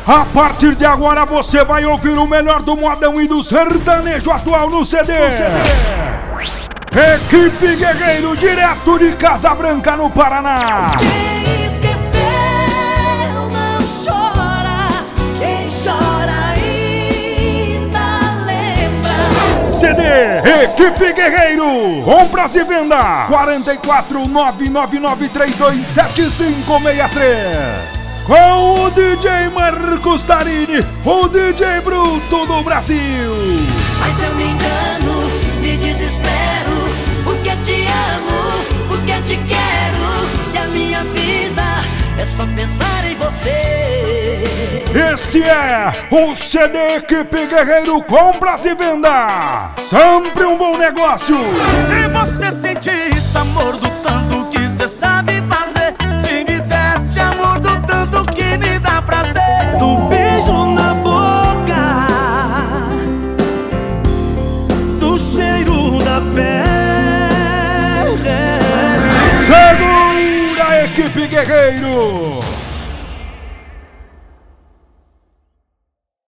A partir de agora você vai ouvir o melhor do modão e do sertanejo atual no CD. Equipe Guerreiro, direto de Casa Branca, no Paraná. Quem esqueceu não chora, quem chora ainda lembra. CD Equipe Guerreiro, compras e venda 44999327563. Com o DJ Marcos Tarini, o DJ Bruto do Brasil. Mas eu me engano, me desespero, porque te amo, porque te quero, e a minha vida é só pensar em você. Esse é o CD Equipe Guerreiro, compras e venda, sempre um bom negócio. Se você sentir esse amor do tanto que cê sabe fazer, se me desse amor do tanto que me dá prazer, do beijo na boca, do cheiro da pele. Segura, Equipe Guerreiro.